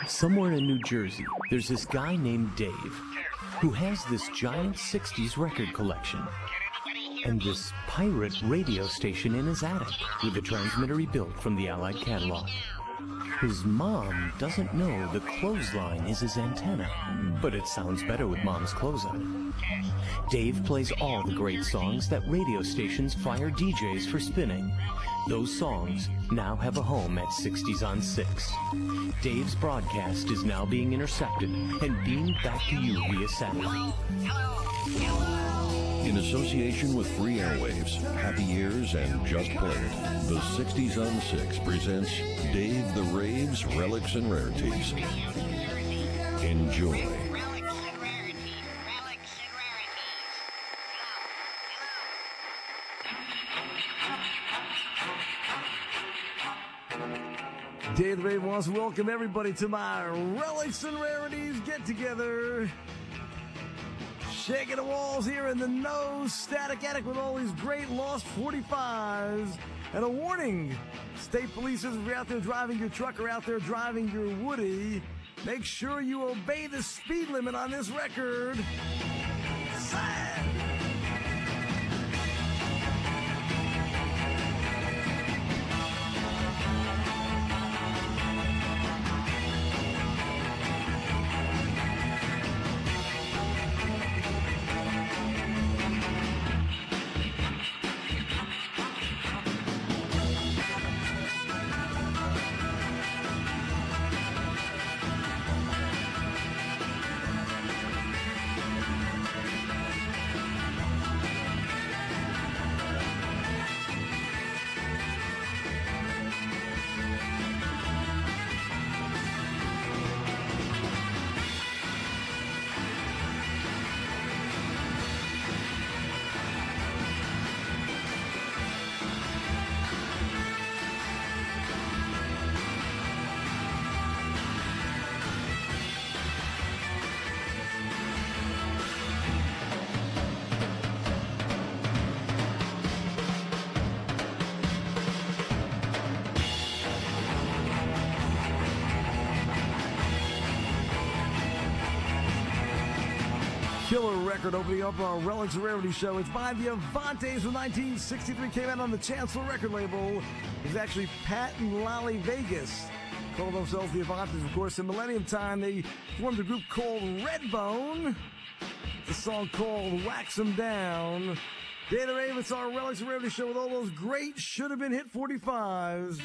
Somewhere in New Jersey, there's this guy named Dave who has this giant 60s record collection and this pirate radio station in his attic with a transmitter he built from the Allied catalog. His mom doesn't know the clothesline is his antenna, but it sounds better with Mom's clothes on. Dave plays all the great songs that radio stations fire DJs for spinning. Those songs now have a home at 60s on 6. Dave's broadcast is now being intercepted and beamed back to you via satellite. In association with Free Airwaves, Happy Years, and Just Play It, the 60s on 6 presents Dave the Raves Relics and Rarities. Enjoy. Dave the Rave wants to welcome everybody to my Relics and Rarities get-together. Shaking the walls here in the No Static Attic with all these great lost 45s. And a warning, state police, if you're out there driving your truck or out there driving your Woody, make sure you obey the speed limit on this record. Sad. Killer record opening up our Relics and Rarities show. It's by the Avantes from 1963. Came out on the Chancellor record label. It was actually Pat and Lolly Vegas. Called themselves the Avantes, of course. In Millennium Time, they formed a group called Redbone. The song called Wax 'Em Down. Dave the Rave, it's our Relics and Rarities show with all those great should-have-been hit 45s.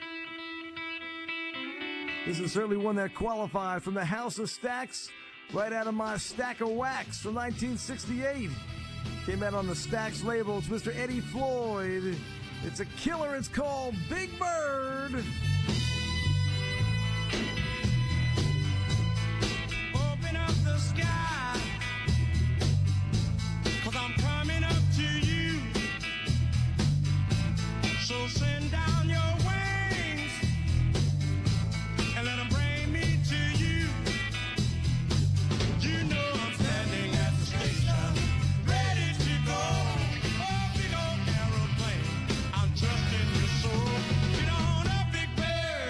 This is certainly one that qualified from the House of Stacks. Right out of my Stack of Wax from 1968. Came out on the Stax label. It's Mr. Eddie Floyd. It's a killer. It's called Big Bird. Open up the sky, 'cause I'm coming up to you. So send down your wings and let them bring me to you. You know I'm standing at the station, ready to go. Oh, big old aeroplane, I'm trusting your soul. Get on up, Big Bird.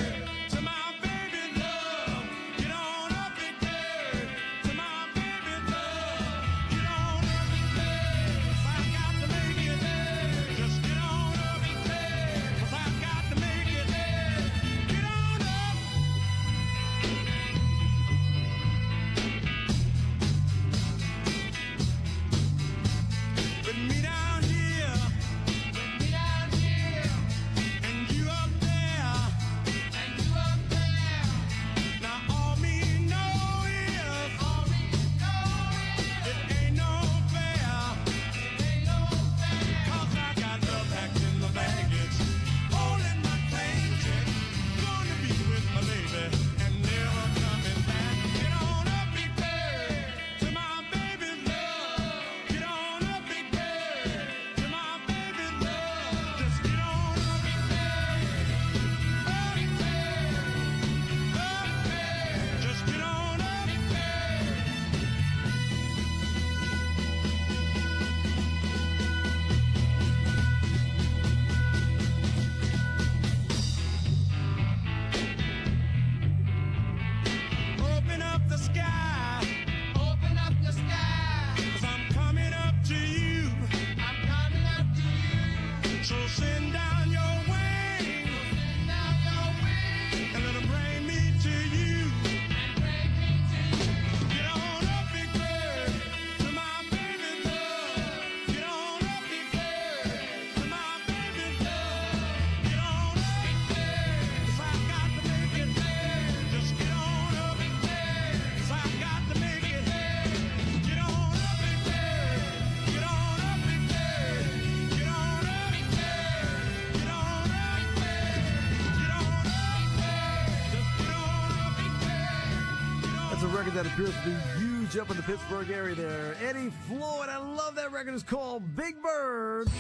That's a record that appears to be huge up in the Pittsburgh area there. Eddie Floyd, I love that record. It's called Big Bird.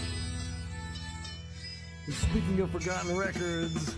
And speaking of forgotten records,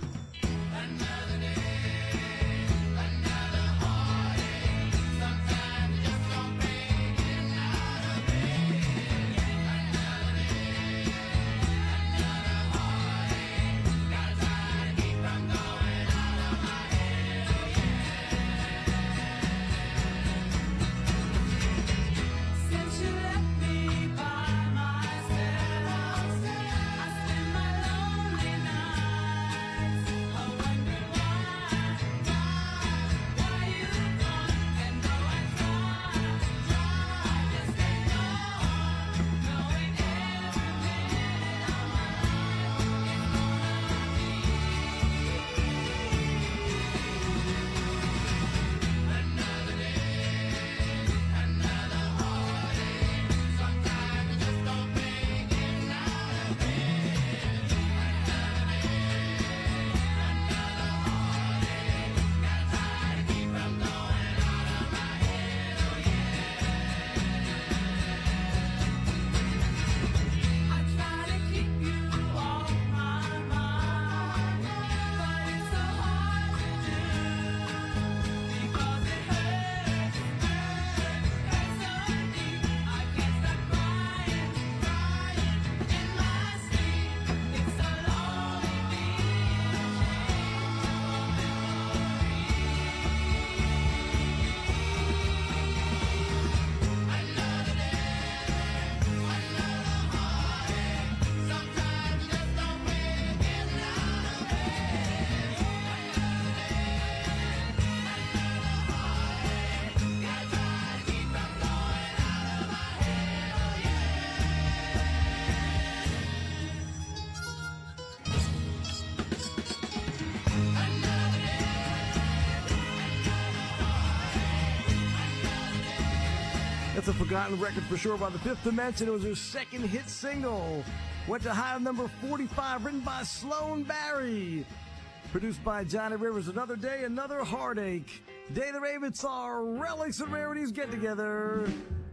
that's a forgotten record for sure by the Fifth Dimension. It was their second hit single. Went to high number 45, written by Sloan Barry. Produced by Johnny Rivers. Another day, another heartache. Day of the Rave, it's our Relics and Rarities get together.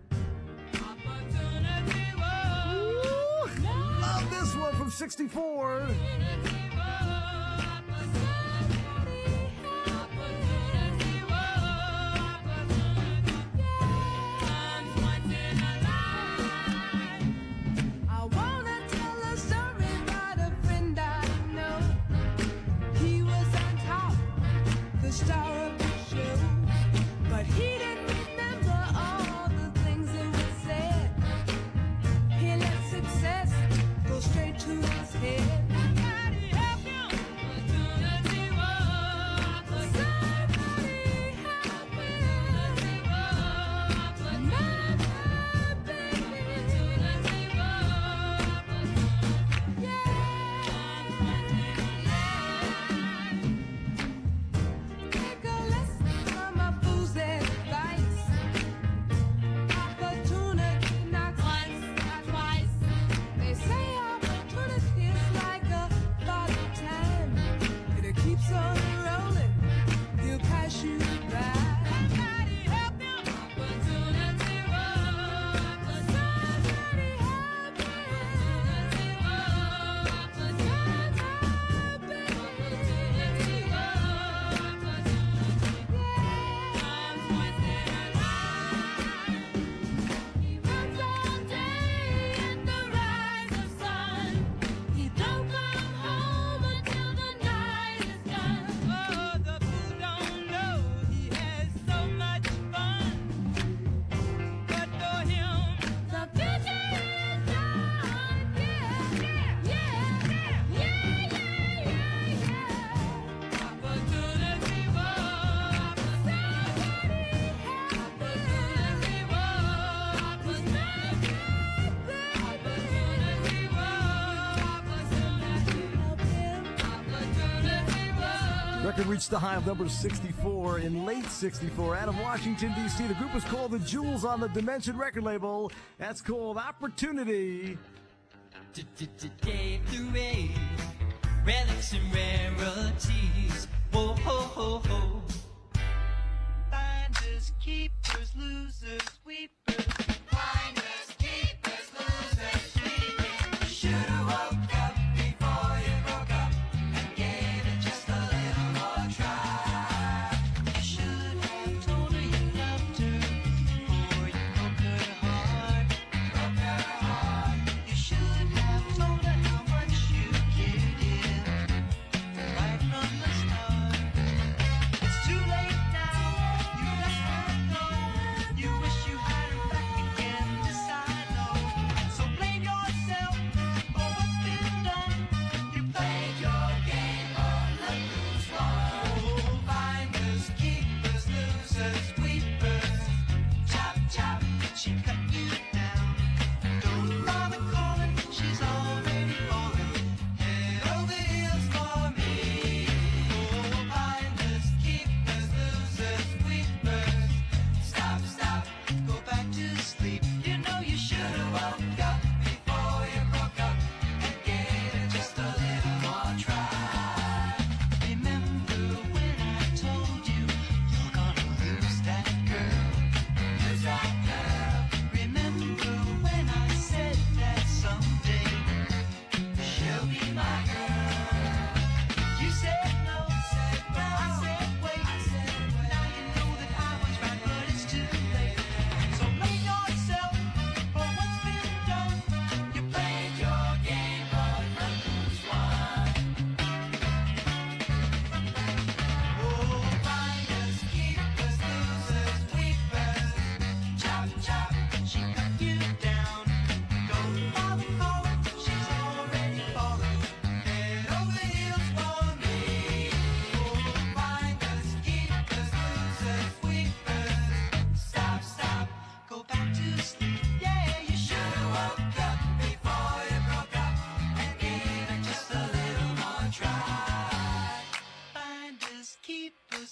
Love this one from 64. Star of the show, but he didn't remember all the things that were said. He let success go straight to his head. Somebody help him. Somebody help him. Take a lesson from a fool's advice. Opportunity knocks once, twice. They say opportunity is like a thought of time. It keeps on rolling, he'll pass you by. Somebody help him. Opportunity somebody help He runs all day in the rise of sun. He don't come home until the night is done. Oh, the fool don't know he has so much fun. But for him, the future is done. Opportunity Record reached the high of number 64 in late 64 out of Washington, D.C. The group was called the Jewels on the Dimension record label. That's called Opportunity. Dave the Rave, relics and rarities. Whoa, ho, ho, ho. Find us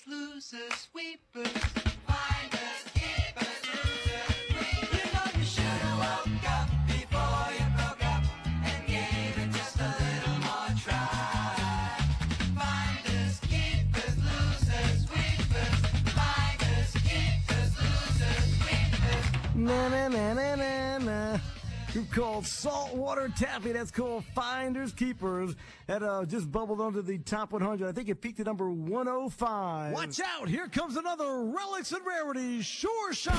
losers, sweepers. Finders, keepers, losers, sweepers. You know you should have woke up before you broke up and gave it just a little more try. Finders, keepers, losers, sweepers. Finders, keepers, losers, sweepers. Na na na na na na. Group called Saltwater Taffy. That's called Finders Keepers. That just bubbled onto the top 100. I think it peaked at number 105. Watch out! Here comes another Relics and Rarities Sure Shot.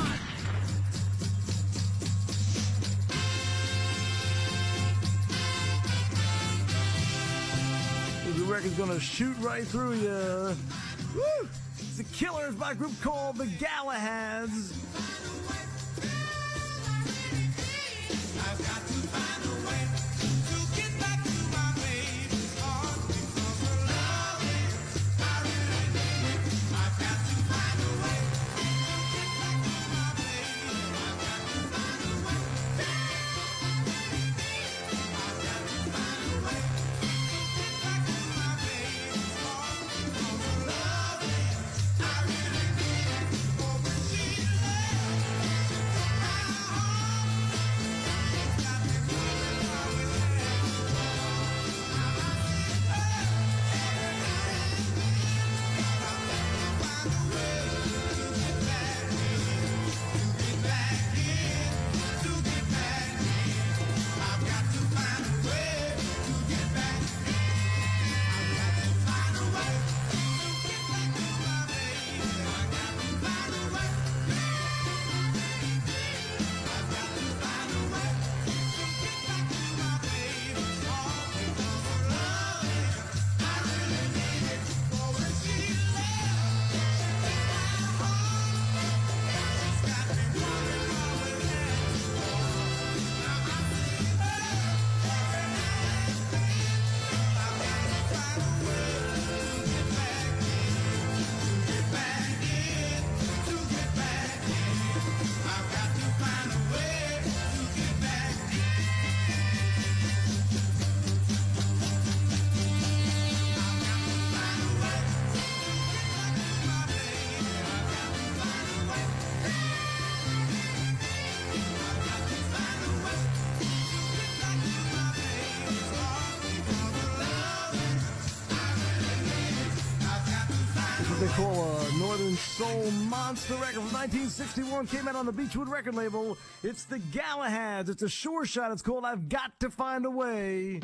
The record's gonna shoot right through you. Woo! It's the Killers by a group called the Galahads. I've got to find a way to get back to my baby's heart because her loving, I really need it. I've got to find a way to get back to my baby. I've got to find a way. I've got to find a way to get back to my baby's heart because her loving, I really need it. Oh, when she left, she took my heart. They call a Northern Soul monster record from 1961. Came out on the Beechwood record label. It's the Galahads. It's a sure shot. It's called I've Got to Find a Way.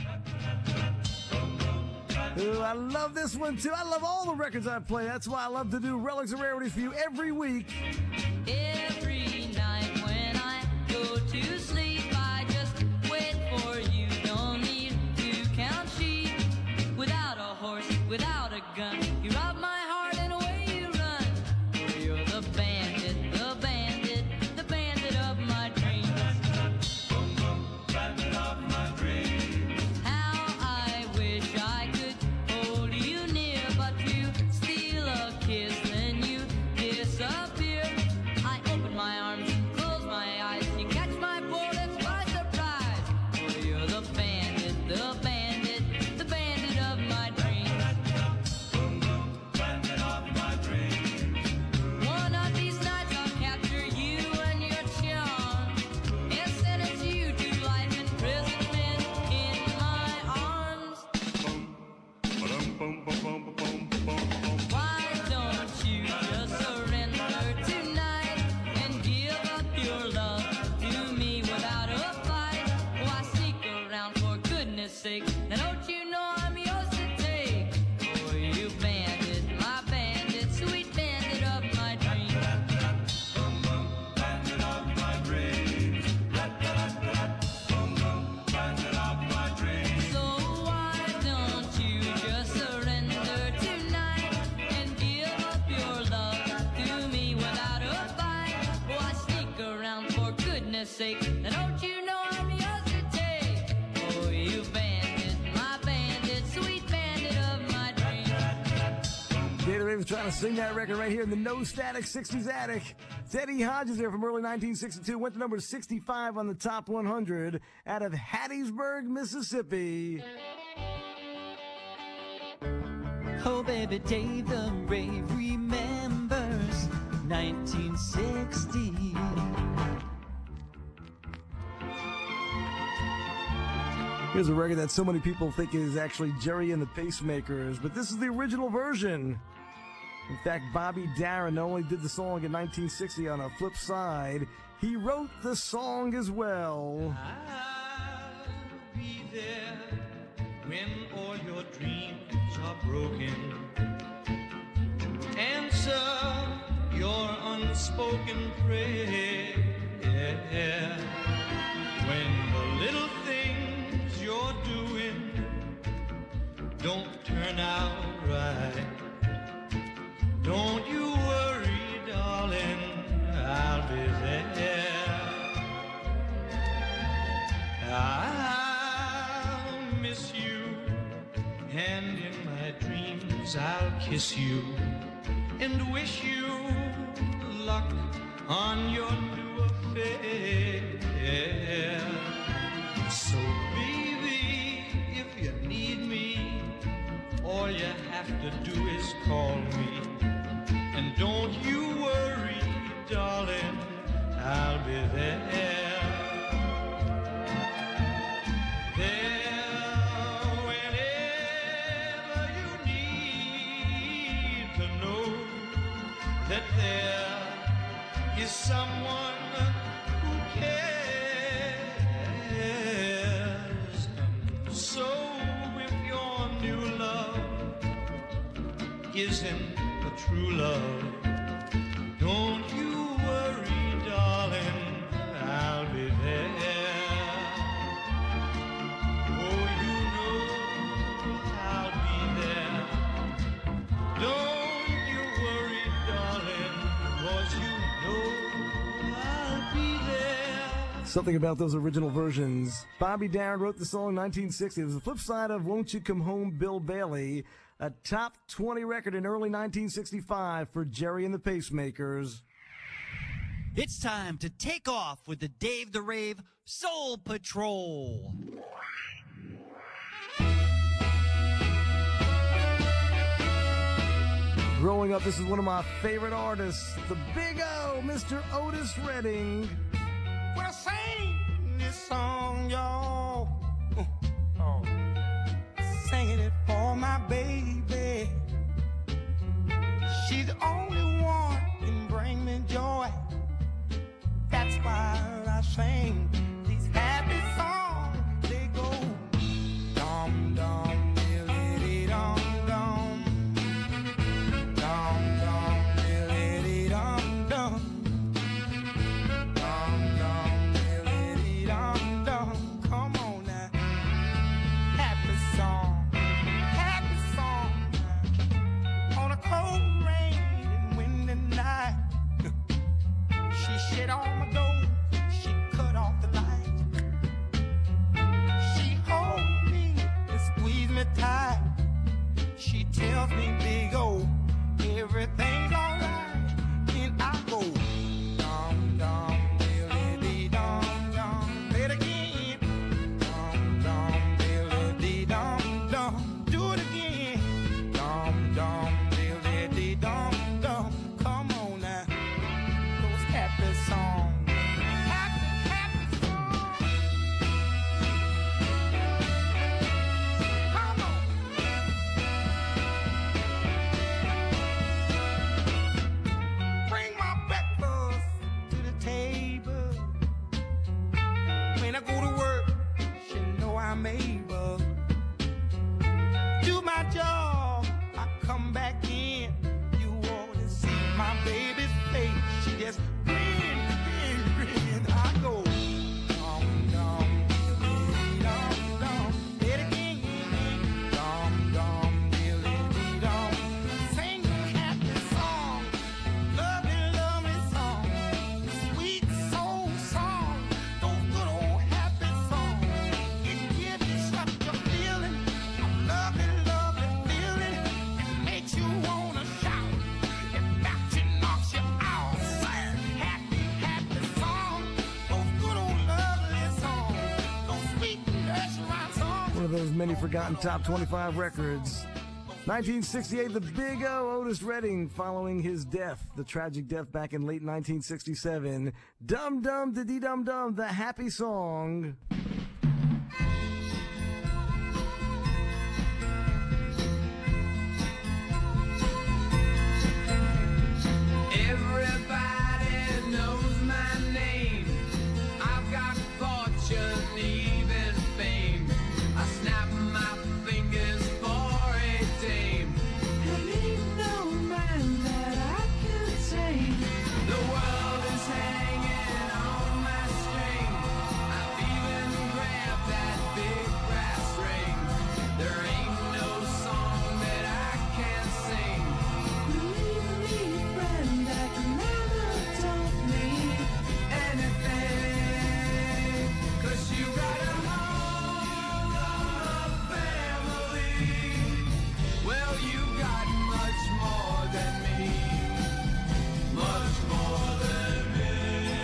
Ooh, I love this one too. I love all the records I play. That's why I love to do Relics and Rarities for you every week. Every night when I go to sleep, I just wait for you. Don't need to count sheep. Without a horse, without a gun, you rob my heart and away you run. For you're the bandit, the bandit, the bandit of my dreams. Bandit of my dreams. How I wish I could hold you near, but you steal a kiss, then you disappear. I open my arms, close my eyes, you catch my bullets by surprise. For you're the bandit, the bandit, the bandit of my dreams. Bandit of my dreams. One of these nights I'll capture you and your charm and sentence you to life imprisonment in my arms. Why don't you just surrender tonight and give up your love to me without a fight? Why sneak around for goodness sake? Now don't you know I'm yours to take? Oh, you bandit, my bandit, sweet bandit of my dreams. Bandit of my dreams. Bandit of my dreams. So why don't you just surrender tonight and give up your love to me without a fight? Why sneak around for goodness sake? Now don't you know I'm yours to take? Oh, you bandit, my bandit, sweet bandit of my dreams. Gator Ravens trying to sing that record right here in the No Static 60s Attic. It's Eddie Hodges there from early 1962. Went to number 65 on the top 100 out of Hattiesburg, Mississippi. Oh, baby, Dave the Rave remembers 1960. Here's a record that so many people think is actually Jerry and the Pacemakers, but this is the original version. In fact, Bobby Darin not only did the song in 1960 on a flip side, he wrote the song as well. I'll be there when all your dreams are broken. Answer your unspoken prayer. When the little things you're doing don't turn out right, don't you worry, darling, I'll be there. I'll miss you, and in my dreams I'll kiss you and wish you luck on your new affair. So baby, if you need me, all you have to do is call me. And don't you worry, darling, I'll be there. There whenever you need to know that there is someone who cares. So if your new love isn't a true love, don't you worry, darling, I'll be there. Oh, you know I'll be there. Don't you worry, darling, 'cause you know I'll be there. Something about those original versions. Bobby Darin wrote the song in 1960. It was the flip side of Won't You Come Home, Bill Bailey, a top 20 record in early 1965 for Jerry and the Pacemakers. It's time to take off with the Dave the Rave Soul Patrol. Growing up, this is one of my favorite artists, the Big O, Mr. Otis Redding. When I sing this song, y'all, singing it for my baby. She's the only one can bring me joy. That's why I sing these happy songs. They go dum dum diddly dum dum, dum dum diddly dum dum, dum dum diddly dum dum. Come on now, happy song on a cold rain and windy night. She shut on my door, she cut off the light. She hold me and squeeze me tight. She tells me, Big O, everything's alright. And I go dum dum diddly dum dum. Play it again. Dum dum diddly dum dum. Do it again. Dum dum diddly dum dum. Come on now, those happy songs. Happy, happy songs. Come on. Bring my breakfast to the table. When I go to work, she know I'm able. Do my job, I come back in. You ought to see my baby's face. She just grin, grin, grin. I go dum dum diddly dum dum. Play it again. Dum dum diddly dum. Sing a happy song, lovely, lovely song, sweet soul song. Those good old happy songs. It gives you such a feeling, a lovely, lovely feeling. It makes you wanna shout. It backs you, knocks you out. Happy, happy song. Those good old lovely songs. Those sweet nursery rhyme songs. One of those many forgotten top 25 records. 1968, the Big O, Otis Redding, following his death, the tragic death back in late 1967. Dum Dum Diddy Dum Dum, the happy song. Everybody knows my name. I've got fortune, even fame. I snap my fingers for a dame. And ain't no man that I can tame. The world is hanging on my string. I've even grabbed that big brass ring. There ain't no song that I can't sing. Believe me, friend, that never told me anything. 'Cause you got a whole lot of family. Well, you got much more than me. Much more than me.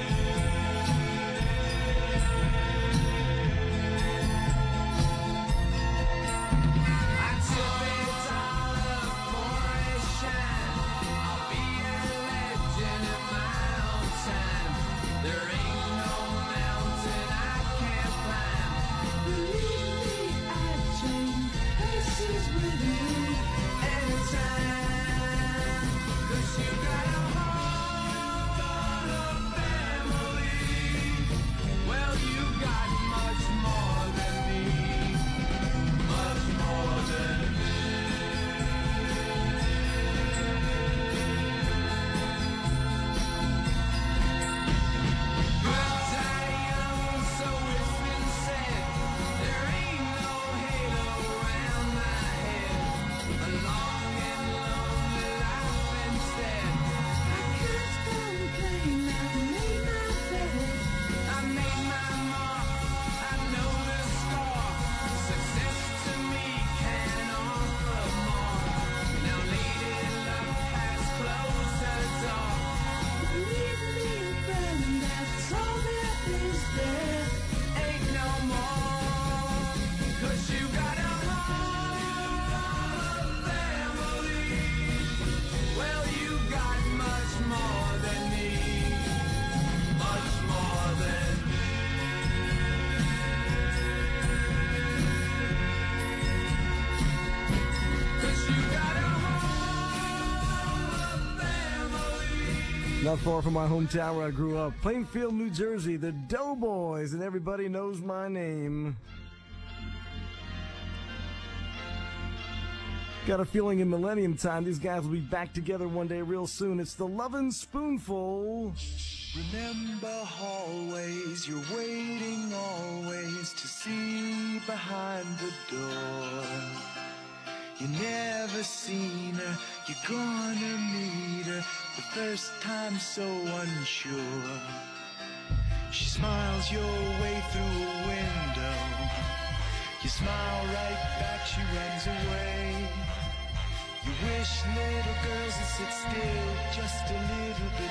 I tip $1 for a shine. I'll be a legend in my own time. There ain't no mountain I can't climb. Believe me, I'd change places with you anytime. 'Cause you got a whole lot of family. Well, you got much more than me. Much more than me. Good die young, so it's been said. There ain't no halo around my head. A long and lonely life instead. I can't complain, I made my bed. I made my mark, I know the score. Success to me can offer more. Now lady luck has closed her door. Believe me, friend, that's all there is there. Ain't no more. 'Cause you got a whole lot of family. Well, you got much more than me. Much more than me. 'Cause you got a whole lot of family. Not far from my hometown where I grew up, Plainfield, New Jersey, the Doughboys, and everybody knows my name. Got a feeling in Millennium Time these guys will be back together one day real soon. It's the Lovin' Spoonful. Remember hallways, you're waiting always to see behind the door. You never seen her, you're gonna meet her the first time so unsure. She smiles your way through a window. You smile right back, she runs away. You wish little girls would sit still just a little bit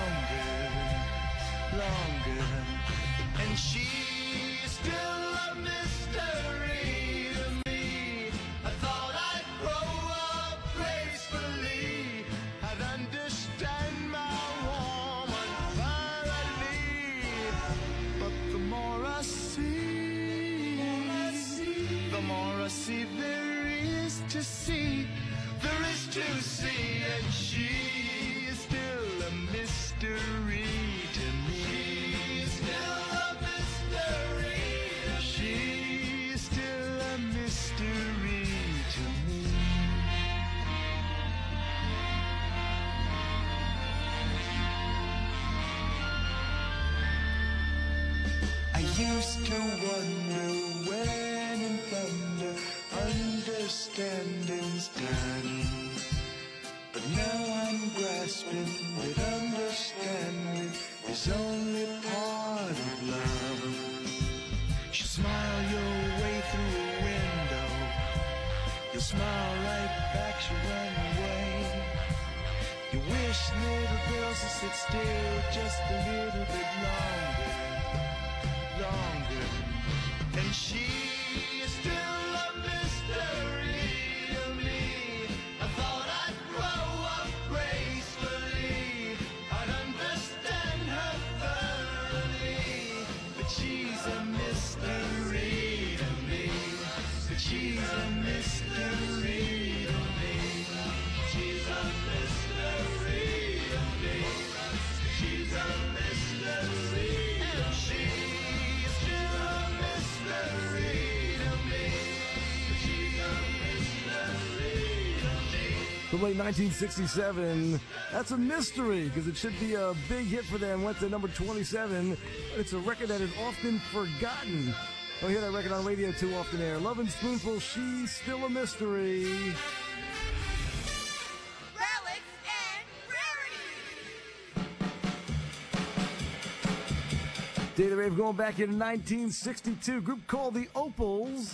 longer. And she's still a mystery to me. I thought I'd grow up gracefully. I'd understand my woman thoroughly. But the more I see, the more I see there is to see. There is to see, and she is still a mystery to me. She's still a mystery to me. She's still a mystery to me. I used to wonder when in thunder understanding's done. But now I'm grasping that understanding is only part of love. She'll smile your way through a window. You'll smile right back, she'll run away. You wish little girls would sit still just a little bit longer. And she is still a mystery to me. late 1967. That's a mystery because it should be a big hit for them. Went to number 27, but it's a record that is often forgotten. Don't hear that record on radio too often there. Lovin' Spoonful, She's Still a Mystery. Relics and rarities. Day of the Rave going back in 1962. A group called the Opals.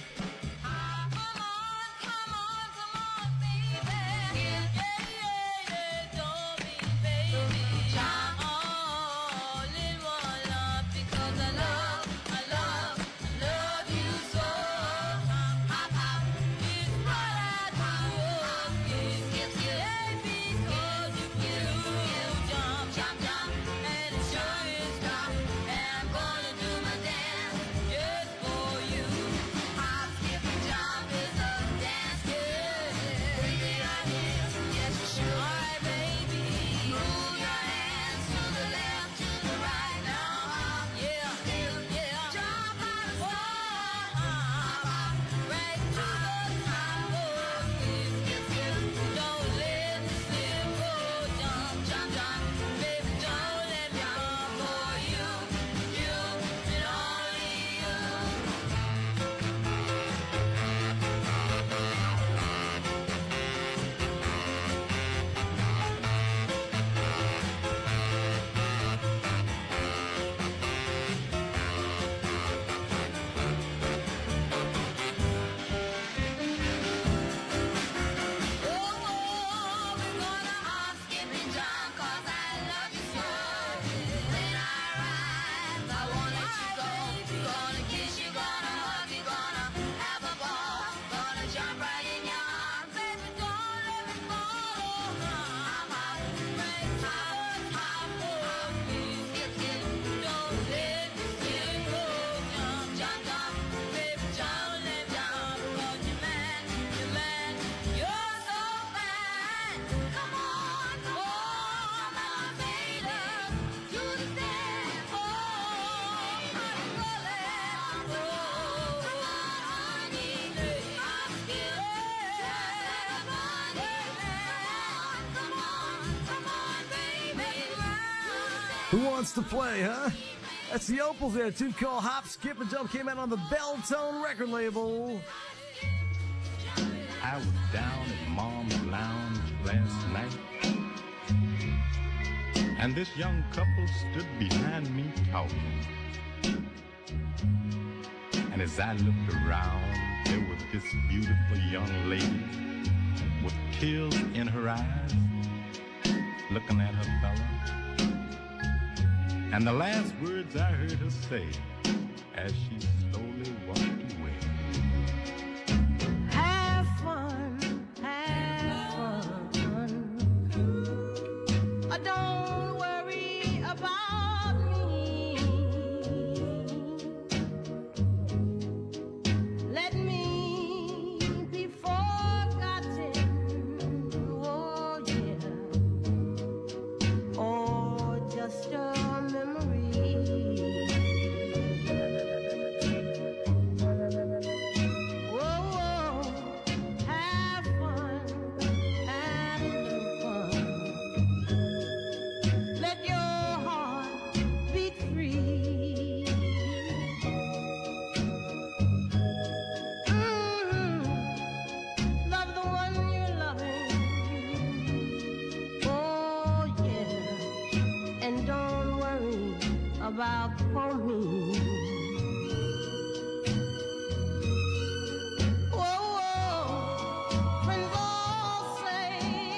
Who wants to play, huh? That's the Opals there. A tune called Hop, Skip, and Jump came out on the Belltone record label. I was down at Mom's Lounge last night, and this young couple stood behind me talking. And as I looked around, there was this beautiful young lady with tears in her eyes, looking at her fella. And the last words I heard her say as she slowly walked away. Have fun, have fun. Don't worry about me. Let me be forgotten. Oh yeah. Or just a memory. Whoa, have fun, have fun. Let your heart beat free. Love the one you're loving. Oh yeah, and don't worry about poor me. Friends all say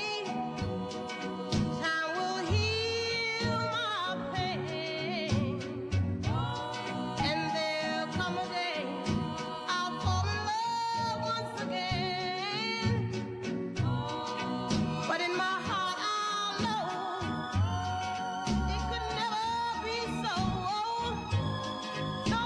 time will heal my pain, and there'll come a day I'll fall in love once again. But in my heart I'll know it could never be so. No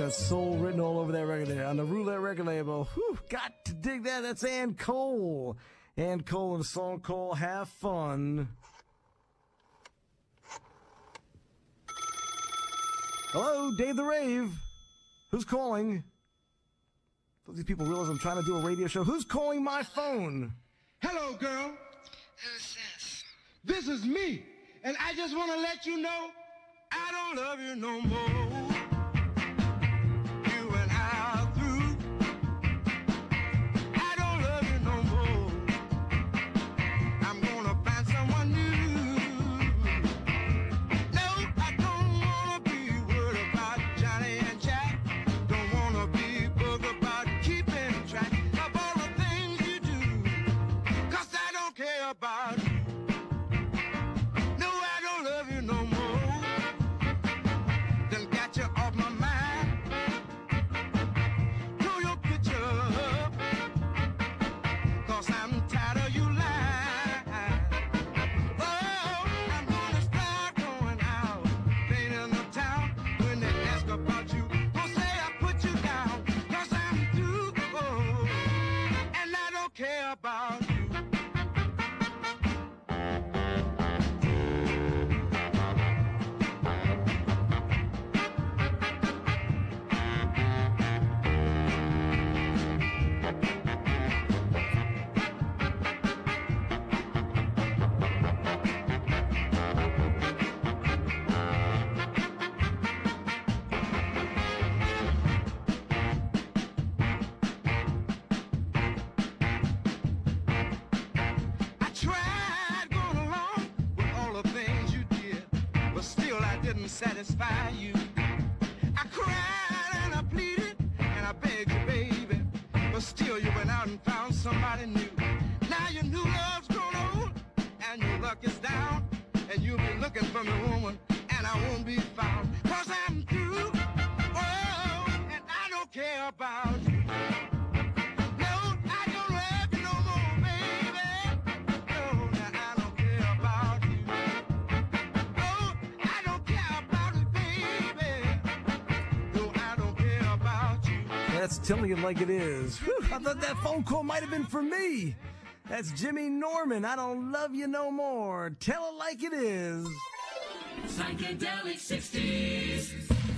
that soul written all over that record there on the Roulette record label. Whew, got to dig that. That's Ann Cole. Ann Cole and a song called Have Fun. Hello, Dave the Rave. Who's calling? Don't these people realize I'm trying to do a radio show? Who's calling my phone? Hello, girl. Who's this? This is me. And I just want to let you know I don't love you no more. You and I are through. I don't love you no more. I'm gonna find someone new. No, I don't wanna be worried about Johnny and Jack. Don't wanna be bugged about keeping track of all the things you do. 'Cause I don't care about you. No, I don't love you no more. Done got you off my mind. Throw your picture up. 'Cause I'm tired of you lying. Oh, I'm gonna start going out, playing in the town. When they ask about you, gonna say I put you down. 'Cause I'm through, oh, and I don't care about you. I tried going along with all the things you did, but still I didn't satisfy you. I cried and I pleaded and I begged you, baby, but still you went out and found somebody new. Now your new love's grown old and your luck is down, and you'll be looking for me, woman, and I won't be found. 'Cause I'm through, oh, and I don't care about you. No, I don't love you no more, baby. No, now I don't care about you. No, I don't care about it, baby. No, I don't care about you. That's Telling It Like It Is. Whew, I thought that phone call might have been for me. That's Jimmy Norman. I don't love you no more. Tell it like it is. Psychedelic 60s.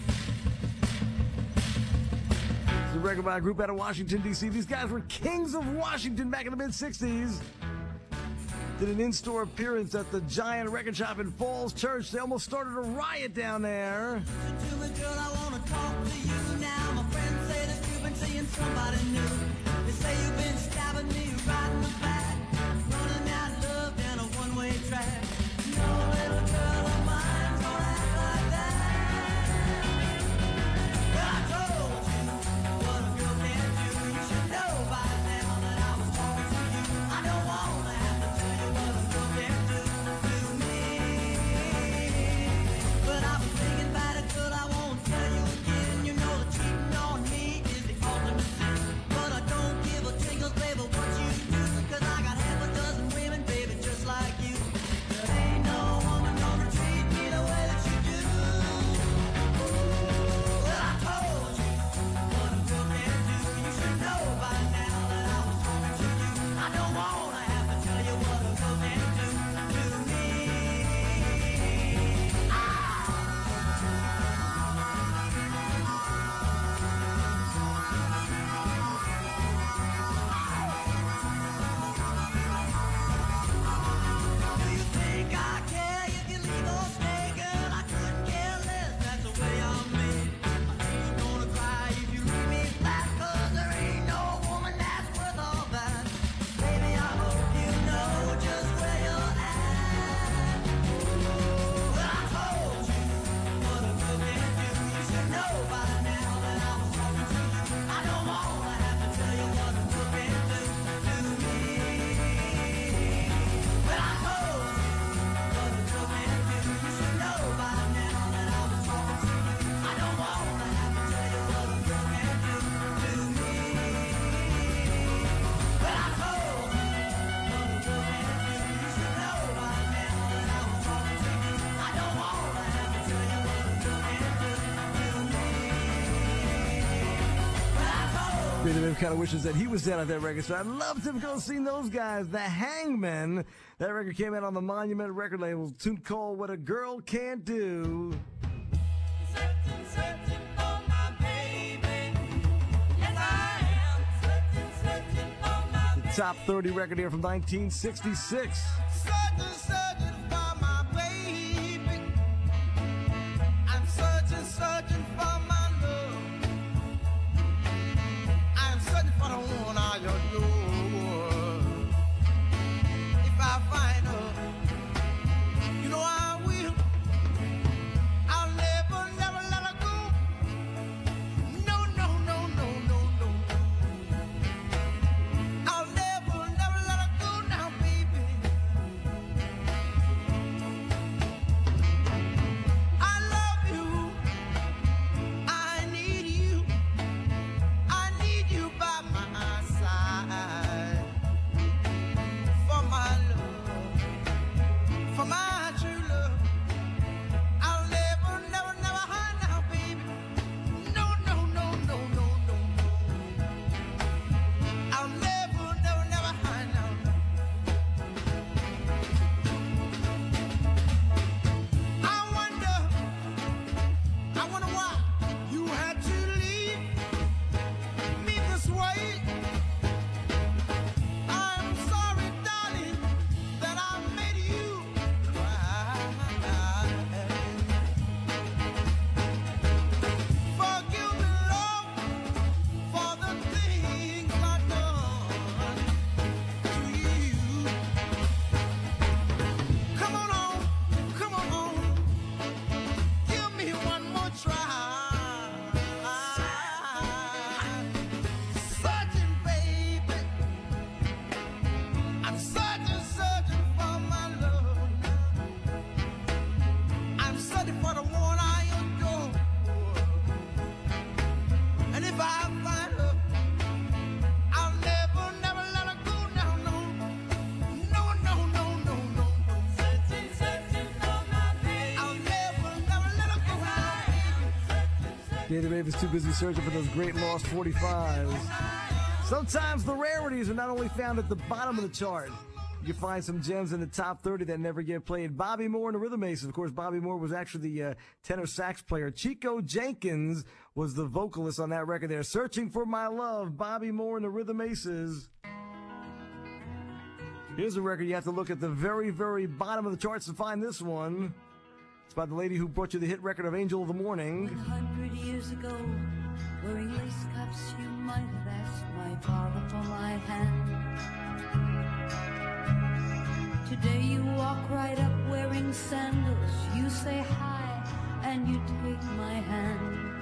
It's a record by a group out of Washington, D.C. These guys were kings of Washington back in the mid-'60s. Did an in-store appearance at the Giant Record Shop in Falls Church. They almost started a riot down there. To me, girl, I wanna talk to you now. My friends say that you've been seeing somebody new. They say you've been stabbing me right in the back, running out love down a one-way track. No little girl of mine don't act like that. I told you what a girl can do. You should know by now that I was talking to you. I don't wanna have to tell you what a girl can do to me. But I've been thinking about it, girl, I won't tell you again. You know that cheating on me is the ultimate sin. But I don't give a tingle, baby, what you do, 'cause I Beta Babe kind of wishes that he was dead on that record, so I'd love to go see those guys, the Hangmen. That record came out on the Monument record label, tune called What a Girl Can't Do. The top 30 record here from 1966. Searching for my baby. I'm searching for my love. I'm searching for the one I adore. If I find her, you know I will. I'll never let her go. No, no, no, no, no, no. I'll never let her go now, baby. I love you. I need you. I need you by my side. For my love. For my true love. I'll never hide now, baby. No, no, no, no, no, no, no. I'll never hide now. I wonder why you had to leave me this way. I'm sorry, darling, that I made you cry. Forgive me, Lord, for the things I've done to you. Come on, give me one more try. Searching, baby. I'm searching for my love. I'm searching for the one I adore. And if I find her, I'll never let her go now, no. No, no, no, no, no. Searching for my baby. I'll never let her go now. Beta Babe is too busy searching for those great lost 45s. Sometimes the rarities are not only found at the bottom of the chart. You can find some gems in the top 30 that never get played. Bobby Moore and the Rhythm Aces. Of course, Bobby Moore was actually the tenor sax player. Chico Jenkins was the vocalist on that record there. Searching for My Love, Bobby Moore and the Rhythm Aces. Here's a record you have to look at the very, very bottom of the charts to find this one. It's by the lady who brought you the hit record of Angel of the Morning. 100 years ago, wearing lace cuffs, you might have asked my father for my hand. Today you walk right up wearing sandals. You say hi and you take my hand.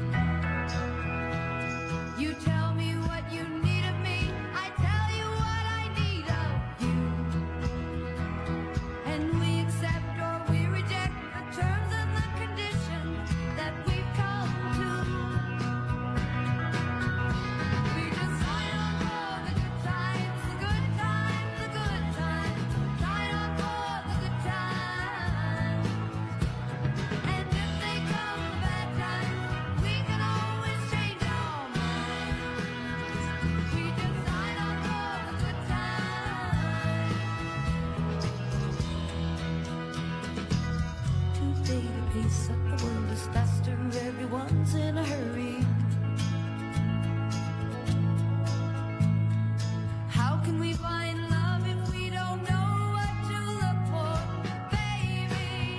You tell me what you need of me. I tell you what I need of you. And we accept or we reject the terms and the conditions that we've come to. We just sign on for the good times, the good times, the good times. Sign on for the good times. And if they come the bad times, we can always change our minds. We just sign on for the good times. Today the pace of the world is faster, everyone's in a hurry. How can we find love if we don't know what to look for? Baby,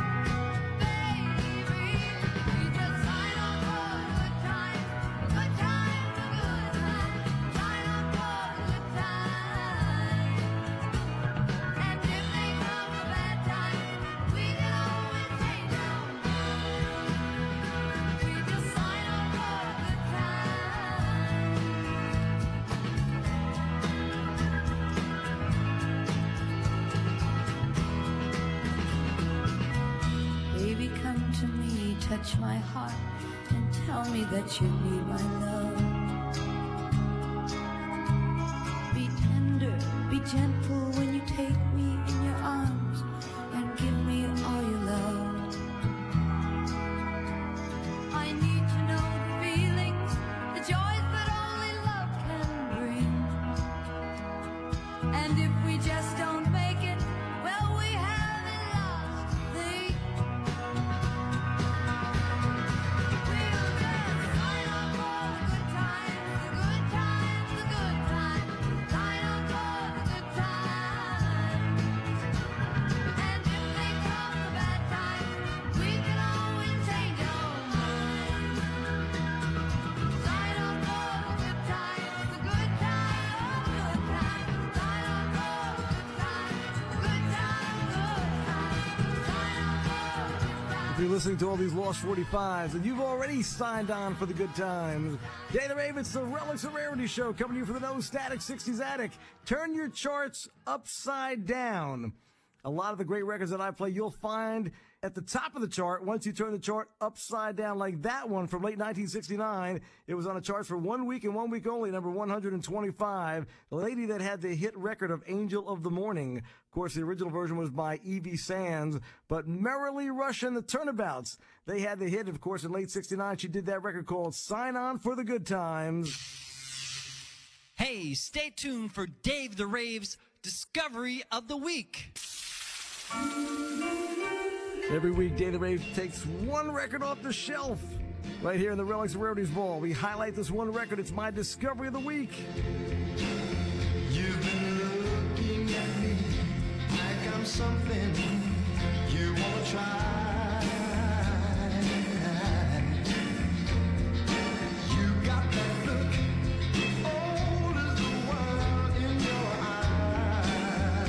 baby, we just sign on for the good times, the good times, the good times. Sign on for the good times. And if they come the bad times, we can always change our minds. We just sign on for the good times. Baby, come to me, touch my heart, and tell me that you need my love. Be tender, be gentle when you take me in your arms, and give me all your love. I need to know the feelings, the joys that only If you're listening to all these Lost 45s and you've already signed on for the good times, Day of the Rave, it's the Relics and Rarity Show coming to you for the No Static 60s Attic. Turn your charts upside down. A lot of the great records that I play, you'll find at the top of the chart once you turn the chart upside down, like that one from late 1969. It was on the charts for 1 week and 1 week only, number 125. The lady that had the hit record of Angel of the Morning. Of course, the original version was by Evie Sands, but Merrily Russian, the Turnabouts. They had the hit, of course, in late 69. She did that record called Sign On for the Good Times. Hey, stay tuned for Dave the Rave's Discovery of the Week. Every week, Day of the Rave takes one record off the shelf. Right here in the Relics and Rarities Ball, we highlight this one record. It's my Discovery of the Week. You've been looking at me like I'm something you wanna try. You got that look, old as the world in your eye.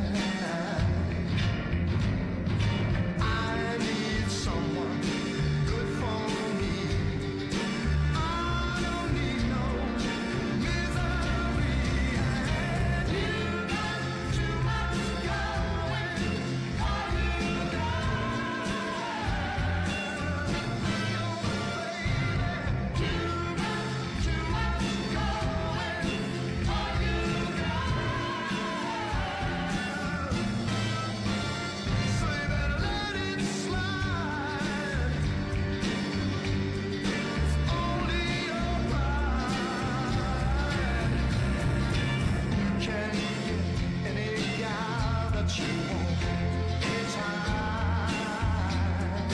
I need someone good for me. I don't need no misery. You got too much going for you, so you better let it slide. It's only your pride. You can get any guy that you want anytime.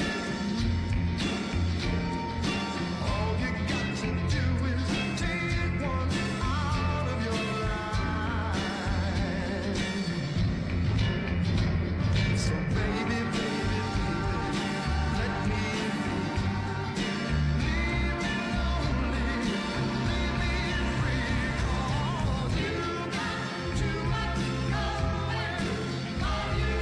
All you got to do is take one out of your life. So baby, baby, baby, let me be. Leave me lonely, leave me free. 'Cause you got too much going for you,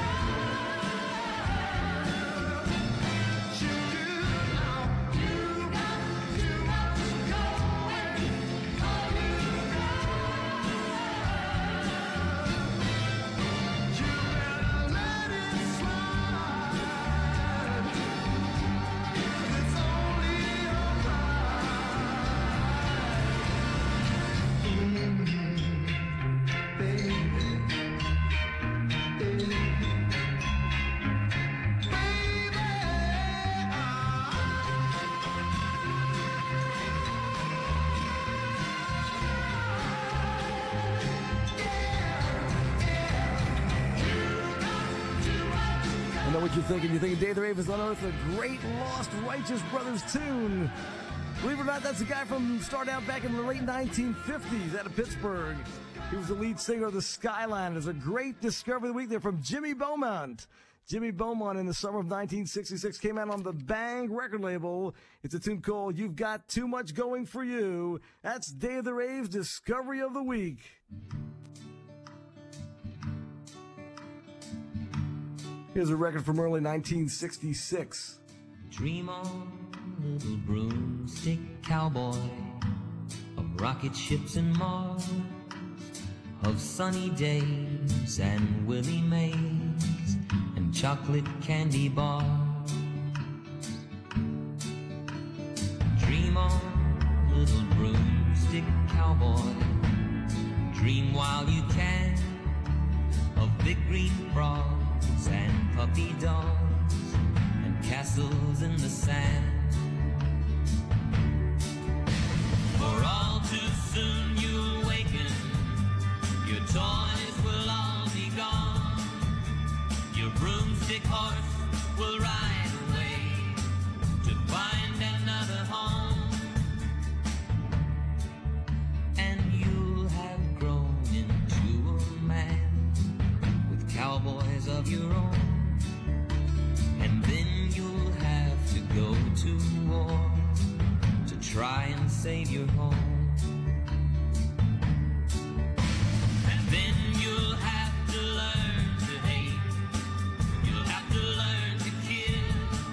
girl. You do now. You got too much going for you, you better let it slide. It's only your pride. Baby. I know what you're thinking. You're thinking Day of the Rave has unearthed a great Lost Righteous Brothers tune. Believe it or not, that's a guy from started out back in the late 1950s out of Pittsburgh. He was the lead singer of the Skyliners. A great discovery of the week there from Jimmy Beaumont. Jimmy Beaumont in the summer of 1966 came out on the Bang record label. It's a tune called You've Got Too Much Going for You. That's Day of the Rave's Discovery of the Week. Here's a record from early 1966. Dream on, little broomstick cowboy, of rocket ships and Mars, of sunny days and Willie Mays and chocolate candy bars. Dream on, little broomstick cowboy, dream while you can of big green frogs and puppy dogs and castles in the sand. For all too soon you'll waken, your toys will all be gone, your broomstick horse will ride away to find another home, and you'll have grown into a man with cowboys of your own, and then you'll have to go to war to try and save your home. And then you'll have to learn to hate, you'll have to learn to kill,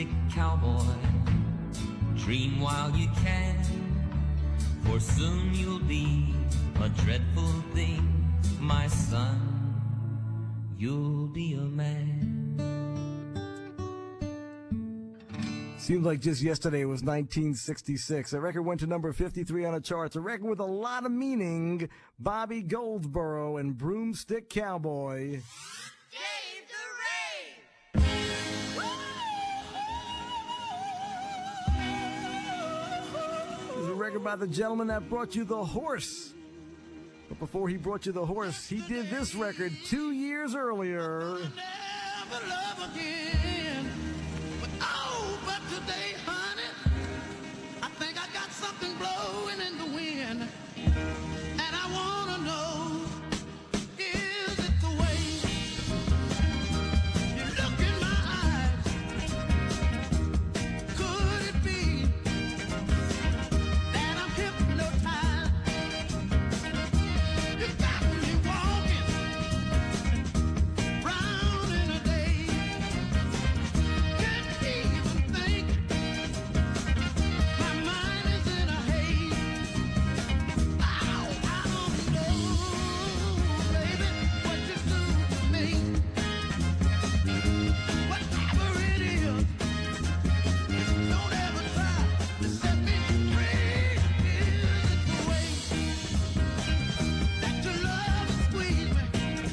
stick cowboy. Dream while you can, for soon you'll be a dreadful thing, my son. You'll be a man. Seems like just yesterday it was 1966. The record went to number 53 on the charts. A record with a lot of meaning. Bobby Goldsboro and Broomstick Cowboy. It was a record by the gentleman that brought you The Horse. But before he brought you The Horse, he did this record 2 years earlier. Never love again. But today, honey, I think I got something blowing in the wind. And I want to know, is it the way you look in my eyes? Could it be that I'm hypnotized? You got me walking round in a daze. Can't even think. My mind is in a haze. Ow, I don't know, baby, what you do to me. Whatever it is, don't ever try to set me free. Is it the way that you love and squeeze me?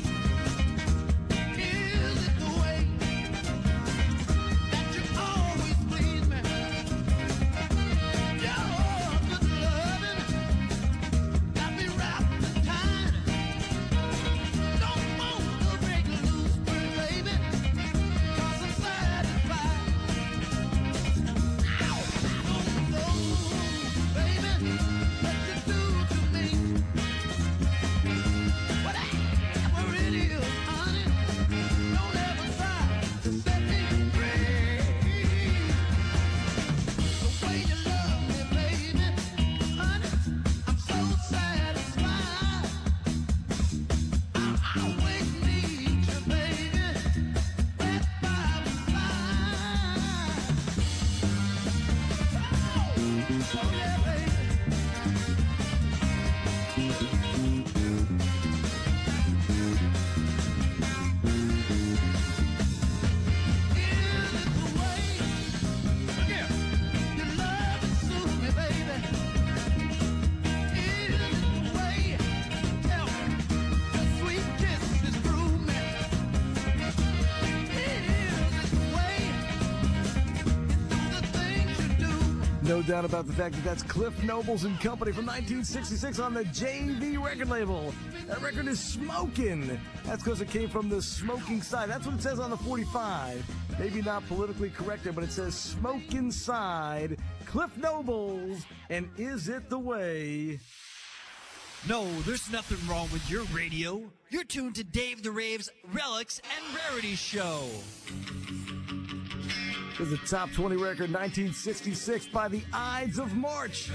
Is it the way that you always please me? Your good loving got me wrapped and tied. Don't want to break loose, pretty baby, 'cause I'm satisfied. Ow, I don't know, baby, what you do to me. Whatever it is, honey, don't ever try to set me free. The way you love me, baby, honey, I'm so satisfied. I always need you, baby, right by my side. Oh yeah, baby. No doubt about the fact that that's Cliff Nobles and Company from 1966 on the JV record label. That record is smoking. That's because it came from the smoking side. That's what it says on the 45. Maybe not politically correct there, but it says smoking side. Cliff Nobles and Is It the Way? No, there's nothing wrong with your radio. You're tuned to Dave the Rave's Relics and Rarities Show. This is a top 20 record, 1966, by the Ides of March.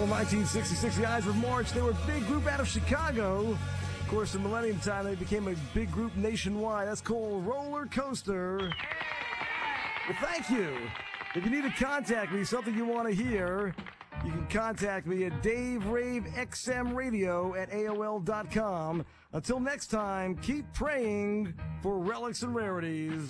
Label 1966, the Eyes of March. They were a big group out of Chicago. Of course, in Millennium Time, they became a big group nationwide. That's called Roller Coaster. Well, thank you. If you need to contact me, something you want to hear, you can contact me at DaveRaveXMRadio@AOL.com. Until next time, keep praying for relics and rarities.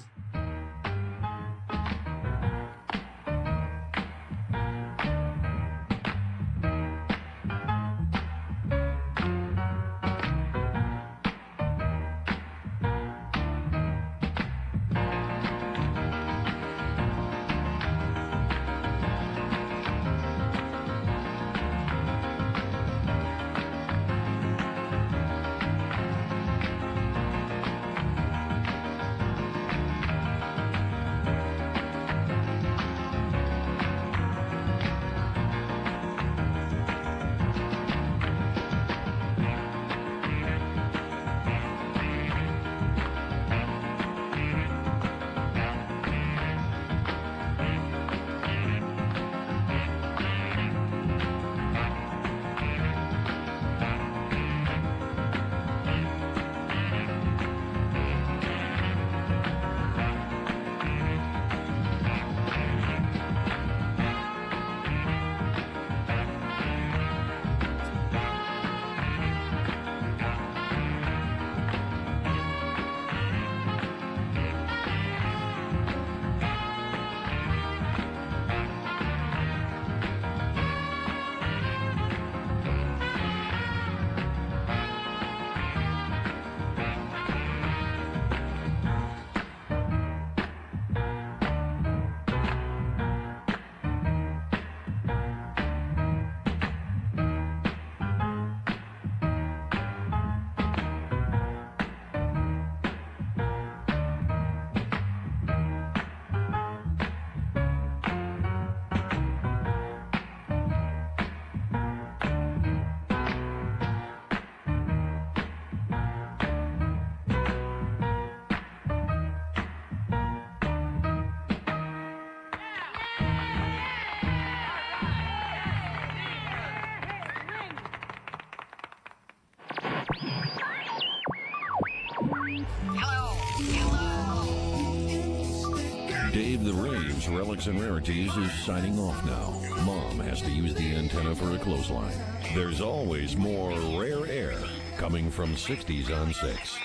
Dave the Raves Relics and Rarities is signing off now. Mom has to use the antenna for a clothesline. There's always more rare air coming from 60s on 6.